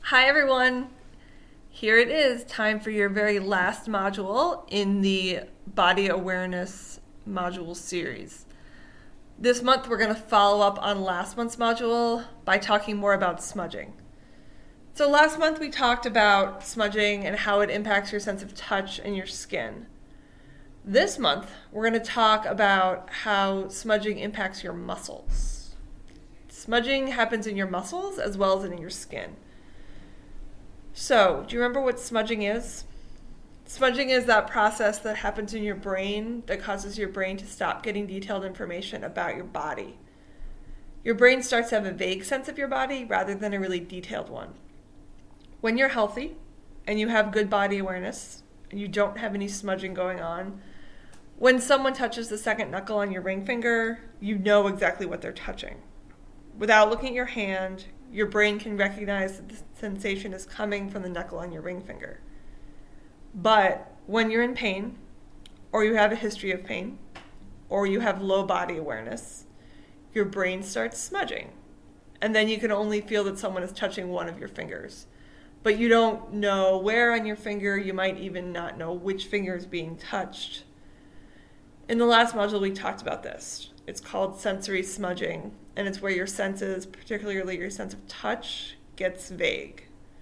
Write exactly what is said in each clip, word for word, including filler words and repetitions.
Hi everyone! Here it is, time for your very last module in the Body Awareness module series. This month we're going to follow up on last month's module by talking more about smudging. So last month we talked about smudging and how it impacts your sense of touch and your skin. This month we're going to talk about how smudging impacts your muscles. Smudging happens in your muscles as well as in your skin. So, do you remember what smudging is? Smudging is that process that happens in your brain that causes your brain to stop getting detailed information about your body. Your brain starts to have a vague sense of your body rather than a really detailed one. When you're healthy and you have good body awareness and you don't have any smudging going on, when someone touches the second knuckle on your ring finger, you know exactly what they're touching. Without looking at your hand, your brain can recognize that the sensation is coming from the knuckle on your ring finger. But when you're in pain, or you have a history of pain, or you have low body awareness, your brain starts smudging. And then you can only feel that someone is touching one of your fingers. But you don't know where on your finger, you might even not know which finger is being touched. In the last module, we talked about this. It's called sensory smudging, and it's where your senses, particularly your sense of touch, gets vague.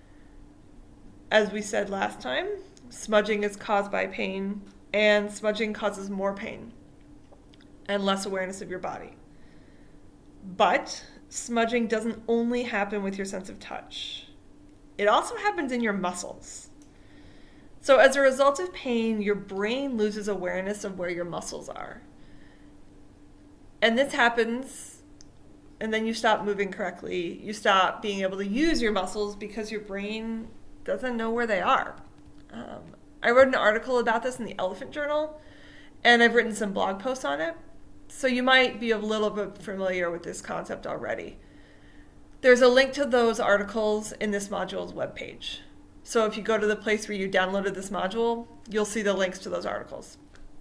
As we said last time, smudging is caused by pain, and smudging causes more pain and less awareness of your body. But smudging doesn't only happen with your sense of touch. It also happens in your muscles. So as a result of pain, your brain loses awareness of where your muscles are. And this happens, and then you stop moving correctly. You stop being able to use your muscles because your brain doesn't know where they are. Um, I wrote an article about this in the Elephant Journal, and I've written some blog posts on it. So you might be a little bit familiar with this concept already. There's a link to those articles in this module's webpage. So if you go to the place where you downloaded this module, you'll see the links to those articles.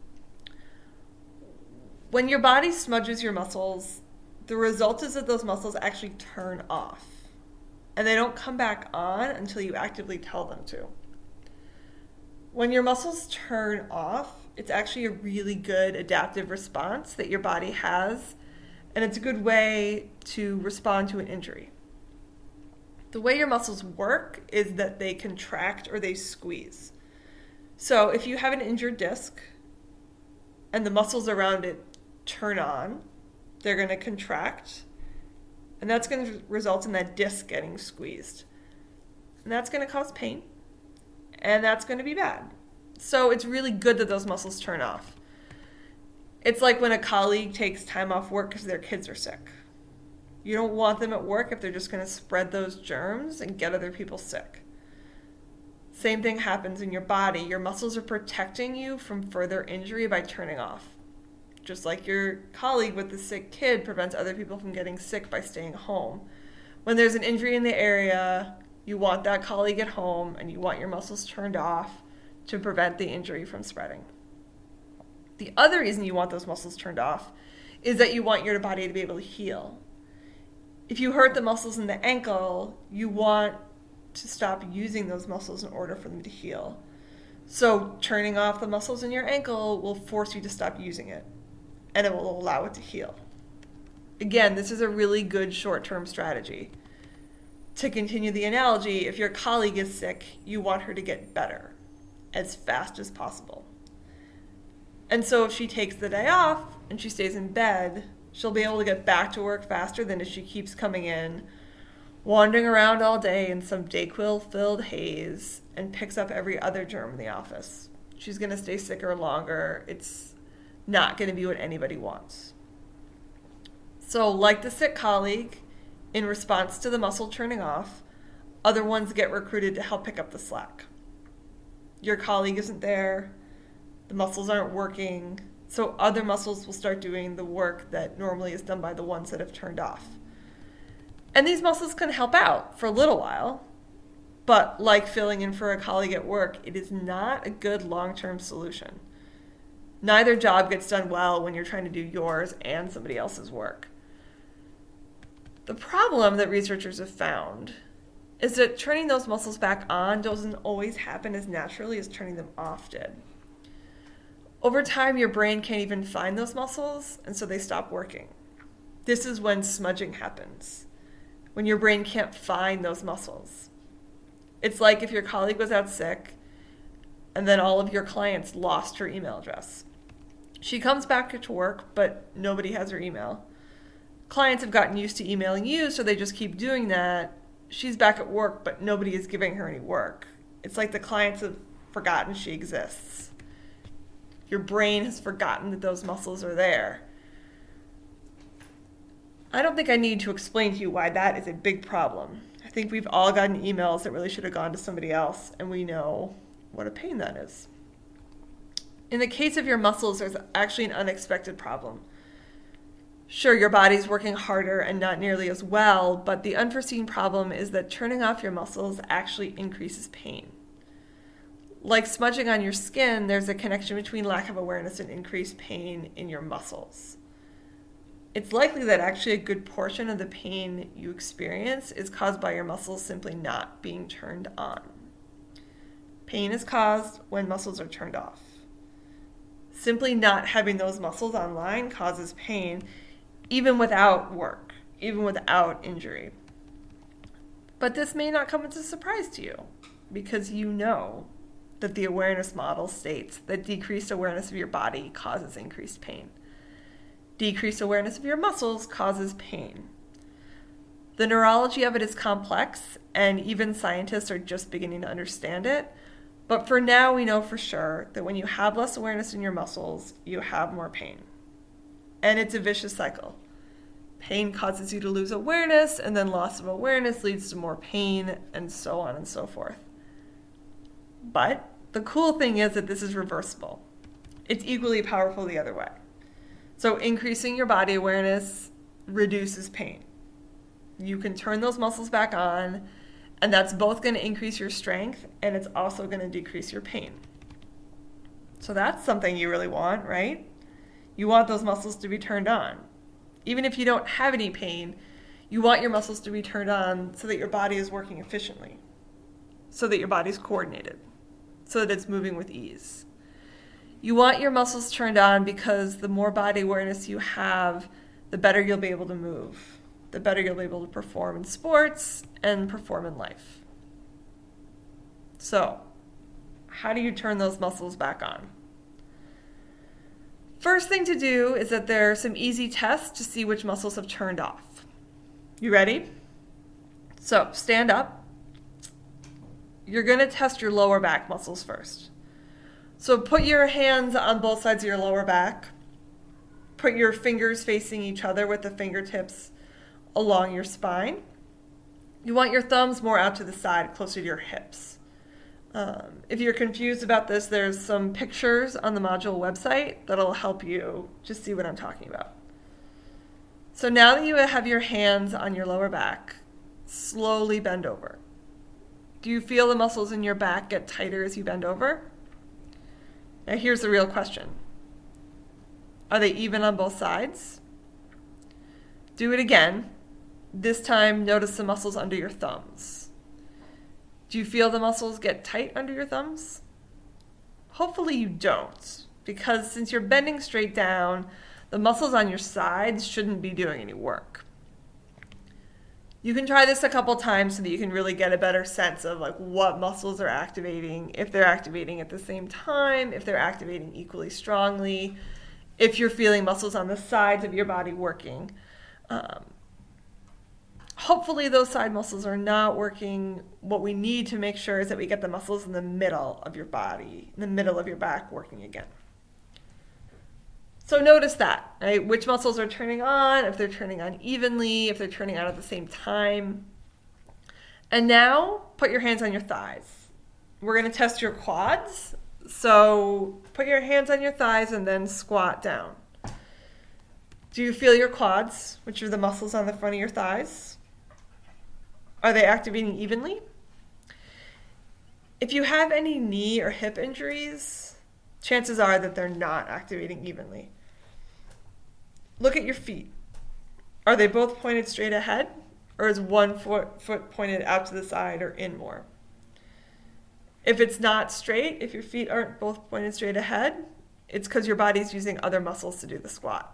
When your body smudges your muscles, the result is that those muscles actually turn off. And they don't come back on until you actively tell them to. When your muscles turn off, it's actually a really good adaptive response that your body has, and it's a good way to respond to an injury. The way your muscles work is that they contract or they squeeze. So if you have an injured disc and the muscles around it turn on, they're going to contract, and that's going to result in that disc getting squeezed. And that's going to cause pain, and that's going to be bad. So it's really good that those muscles turn off. It's like when a colleague takes time off work because their kids are sick. You don't want them at work if they're just going to spread those germs and get other people sick. Same thing happens in your body. Your muscles are protecting you from further injury by turning off. Just like your colleague with the sick kid prevents other people from getting sick by staying home. When there's an injury in the area, you want that colleague at home and you want your muscles turned off to prevent the injury from spreading. The other reason you want those muscles turned off is that you want your body to be able to heal. If you hurt the muscles in the ankle, you want to stop using those muscles in order for them to heal. So turning off the muscles in your ankle will force you to stop using it, and it will allow it to heal. Again, this is a really good short-term strategy. To continue the analogy, if your colleague is sick, you want her to get better as fast as possible. And so if she takes the day off and she stays in bed, she'll be able to get back to work faster than if she keeps coming in, wandering around all day in some Dayquil-filled haze, and picks up every other germ in the office. She's going to stay sicker longer. It's not going to be what anybody wants. So like the sick colleague, in response to the muscle turning off, other ones get recruited to help pick up the slack. Your colleague isn't there, the muscles aren't working, so other muscles will start doing the work that normally is done by the ones that have turned off. And these muscles can help out for a little while, but like filling in for a colleague at work, it is not a good long-term solution. Neither job gets done well when you're trying to do yours and somebody else's work. The problem that researchers have found is that turning those muscles back on doesn't always happen as naturally as turning them off did. Over time, your brain can't even find those muscles, and so they stop working. This is when smudging happens, when your brain can't find those muscles. It's like if your colleague was out sick, and then all of your clients lost her email address. She comes back to work, but nobody has her email. Clients have gotten used to emailing you, so they just keep doing that. She's back at work, but nobody is giving her any work. It's like the clients have forgotten she exists. Your brain has forgotten that those muscles are there. I don't think I need to explain to you why that is a big problem. I think we've all gotten emails that really should have gone to somebody else, and we know what a pain that is. In the case of your muscles, there's actually an unexpected problem. Sure, your body's working harder and not nearly as well, but the unforeseen problem is that turning off your muscles actually increases pain. Like smudging on your skin, there's a connection between lack of awareness and increased pain in your muscles. It's likely that actually a good portion of the pain you experience is caused by your muscles simply not being turned on. Pain is caused when muscles are turned off. Simply not having those muscles online causes pain, even without work, even without injury. But this may not come as a surprise to you, because you know that the awareness model states that decreased awareness of your body causes increased pain. Decreased awareness of your muscles causes pain. The neurology of it is complex, and even scientists are just beginning to understand it. But for now, we know for sure that when you have less awareness in your muscles, you have more pain. And it's a vicious cycle. Pain causes you to lose awareness, and then loss of awareness leads to more pain, and so on and so forth. But the cool thing is that this is reversible. It's equally powerful the other way. So increasing your body awareness reduces pain. You can turn those muscles back on, and that's both going to increase your strength, and it's also going to decrease your pain. So that's something you really want, right? You want those muscles to be turned on. Even if you don't have any pain, you want your muscles to be turned on so that your body is working efficiently, so that your body's coordinated, so that it's moving with ease. You want your muscles turned on because the more body awareness you have, the better you'll be able to move, the better you'll be able to perform in sports and perform in life. So, how do you turn those muscles back on? First thing to do is that there are some easy tests to see which muscles have turned off. You ready? So, stand up. You're going to test your lower back muscles first. So put your hands on both sides of your lower back. Put your fingers facing each other with the fingertips along your spine. You want your thumbs more out to the side, closer to your hips. Um, if you're confused about this, there's some pictures on the module website that'll help you just see what I'm talking about. So now that you have your hands on your lower back, slowly bend over. Do you feel the muscles in your back get tighter as you bend over? Now here's the real question. Are they even on both sides? Do it again. This time, notice the muscles under your thumbs. Do you feel the muscles get tight under your thumbs? Hopefully you don't, because since you're bending straight down, the muscles on your sides shouldn't be doing any work. You can try this a couple times so that you can really get a better sense of like what muscles are activating, if they're activating at the same time, if they're activating equally strongly, if you're feeling muscles on the sides of your body working. Um, hopefully those side muscles are not working. What we need to make sure is that we get the muscles in the middle of your body, in the middle of your back working again. So notice that, right? Which muscles are turning on, if they're turning on evenly, if they're turning on at the same time. And now put your hands on your thighs. We're going to test your quads. So put your hands on your thighs and then squat down. Do you feel your quads, which are the muscles on the front of your thighs? Are they activating evenly? If you have any knee or hip injuries, chances are that they're not activating evenly. Look at your feet. Are they both pointed straight ahead, or is one foot, foot pointed out to the side or in more? If it's not straight, if your feet aren't both pointed straight ahead, it's because your body's using other muscles to do the squat.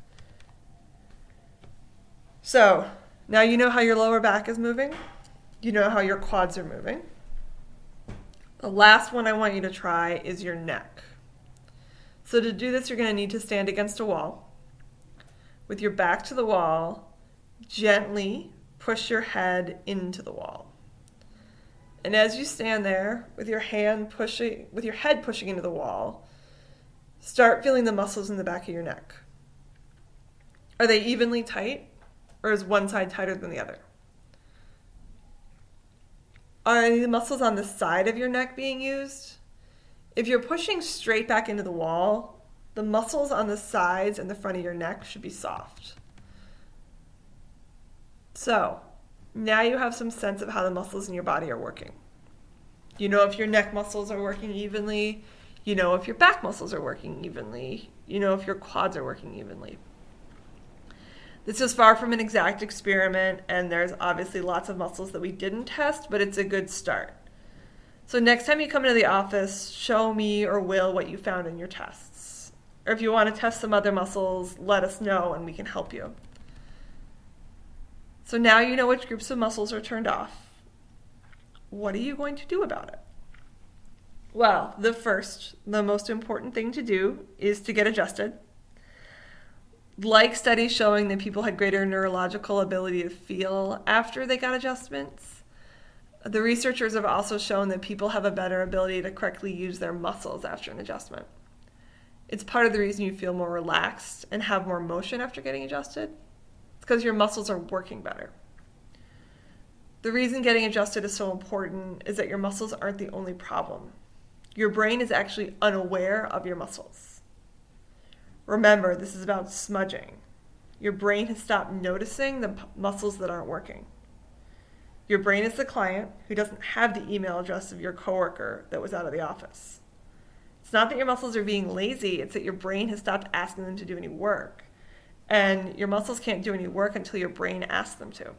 So now you know how your lower back is moving. You know how your quads are moving. The last one I want you to try is your neck. So to do this, you're going to need to stand against a wall. With your back to the wall, gently push your head into the wall. And as you stand there with your hand pushing, with your head pushing into the wall, start feeling the muscles in the back of your neck. Are they evenly tight, or is one side tighter than the other? Are the muscles on the side of your neck being used? If you're pushing straight back into the wall, the muscles on the sides and the front of your neck should be soft. So, now you have some sense of how the muscles in your body are working. You know if your neck muscles are working evenly. You know if your back muscles are working evenly. You know if your quads are working evenly. This is far from an exact experiment, and there's obviously lots of muscles that we didn't test, but it's a good start. So next time you come into the office, show me or Will what you found in your tests. Or if you want to test some other muscles, let us know and we can help you. So now you know which groups of muscles are turned off. What are you going to do about it? Well, the first, the most important thing to do is to get adjusted. Like studies showing that people had greater neurological ability to feel after they got adjustments, the researchers have also shown that people have a better ability to correctly use their muscles after an adjustment. It's part of the reason you feel more relaxed and have more motion after getting adjusted. It's because your muscles are working better. The reason getting adjusted is so important is that your muscles aren't the only problem. Your brain is actually unaware of your muscles. Remember, this is about smudging. Your brain has stopped noticing the p- muscles that aren't working. Your brain is the client who doesn't have the email address of your coworker that was out of the office. It's not that your muscles are being lazy, it's that your brain has stopped asking them to do any work. And your muscles can't do any work until your brain asks them to.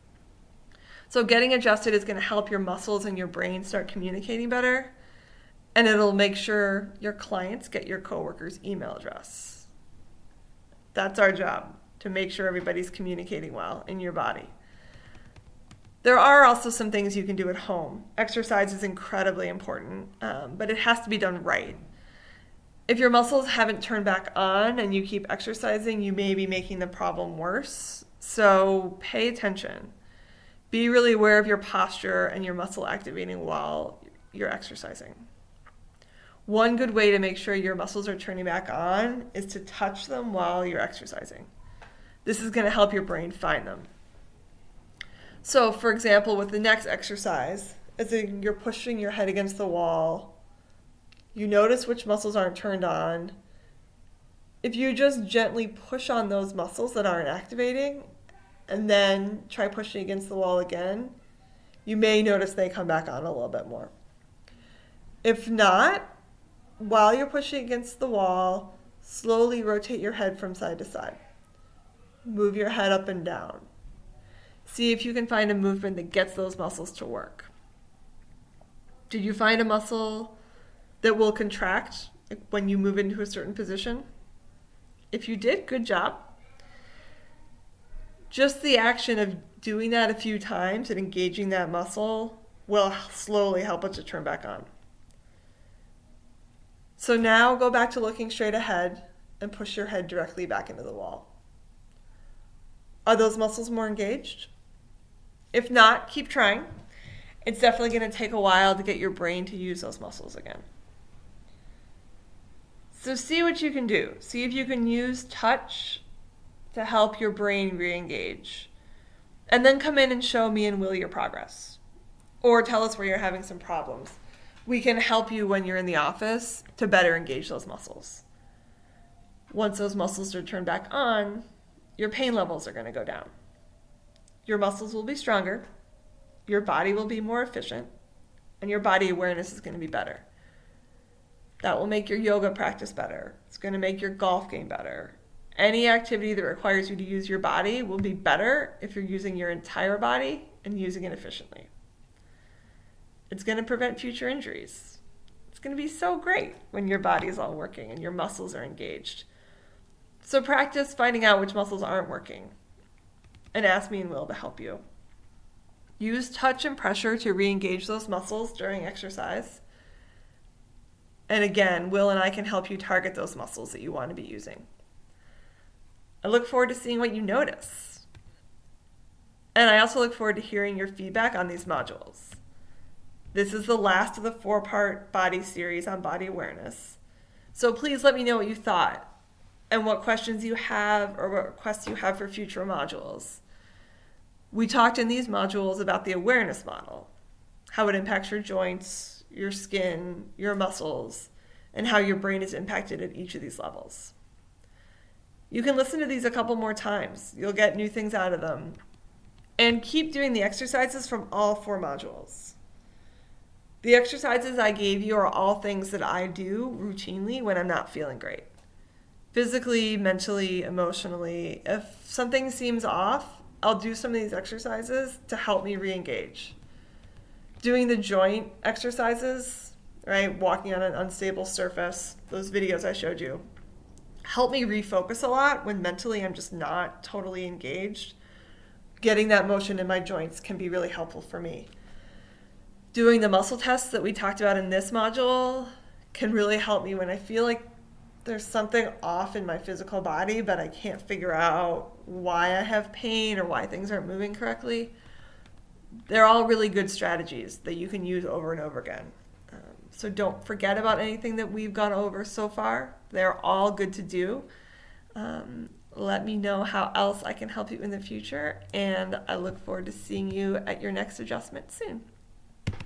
So getting adjusted is going to help your muscles and your brain start communicating better, and it'll make sure your clients get your coworker's email address. That's our job, to make sure everybody's communicating well in your body. There are also some things you can do at home. Exercise is incredibly important, um, but it has to be done right. If your muscles haven't turned back on and you keep exercising, you may be making the problem worse. So pay attention. Be really aware of your posture and your muscle activating while you're exercising. One good way to make sure your muscles are turning back on is to touch them while you're exercising. This is going to help your brain find them. So, for example, with the next exercise, as you're pushing your head against the wall, you notice which muscles aren't turned on. If you just gently push on those muscles that aren't activating, and then try pushing against the wall again, you may notice they come back on a little bit more. If not, while you're pushing against the wall, slowly rotate your head from side to side. Move your head up and down. See if you can find a movement that gets those muscles to work. Did you find a muscle that will contract when you move into a certain position? If you did, good job. Just the action of doing that a few times and engaging that muscle will slowly help it to turn back on. So now go back to looking straight ahead and push your head directly back into the wall. Are those muscles more engaged? If not, keep trying. It's definitely going to take a while to get your brain to use those muscles again. So see what you can do. See if you can use touch to help your brain re-engage. And then come in and show me and Will your progress. Or tell us where you're having some problems. We can help you when you're in the office to better engage those muscles. Once those muscles are turned back on, your pain levels are going to go down. Your muscles will be stronger, your body will be more efficient, and your body awareness is going to be better. That will make your yoga practice better. It's going to make your golf game better. Any activity that requires you to use your body will be better if you're using your entire body and using it efficiently. It's going to prevent future injuries. It's going to be so great when your body is all working and your muscles are engaged. So practice finding out which muscles aren't working and ask me and Will to help you. Use touch and pressure to re-engage those muscles during exercise. And again, Will and I can help you target those muscles that you want to be using. I look forward to seeing what you notice. And I also look forward to hearing your feedback on these modules. This is the last of the four-part body series on body awareness. So please let me know what you thought and what questions you have or what requests you have for future modules. We talked in these modules about the awareness model, how it impacts your joints, your skin, your muscles, and how your brain is impacted at each of these levels. You can listen to these a couple more times. You'll get new things out of them. And keep doing the exercises from all four modules. The exercises I gave you are all things that I do routinely when I'm not feeling great. Physically, mentally, emotionally. If something seems off, I'll do some of these exercises to help me re-engage. Doing the joint exercises, right, walking on an unstable surface, those videos I showed you, help me refocus a lot when mentally I'm just not totally engaged. Getting that motion in my joints can be really helpful for me. Doing the muscle tests that we talked about in this module can really help me when I feel like there's something off in my physical body, but I can't figure out why I have pain or why things aren't moving correctly. They're all really good strategies that you can use over and over again. Um, so don't forget about anything that we've gone over so far. They're all good to do. Um, let me know how else I can help you in the future, and I look forward to seeing you at your next adjustment soon.